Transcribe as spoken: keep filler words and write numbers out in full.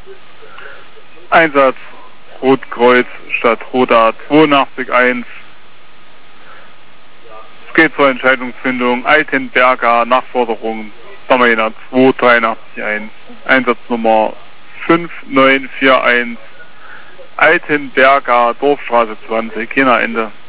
Einsatz Rotkreuz statt Roda zweiundachtzig eins. Es geht zur Entscheidungsfindung Altenberger Nachforderung Domainer zwei dreiundachtzig eins. Einsatznummer fünf neun vier eins. Altenberger Dorfstraße zwanzig. Jena Ende.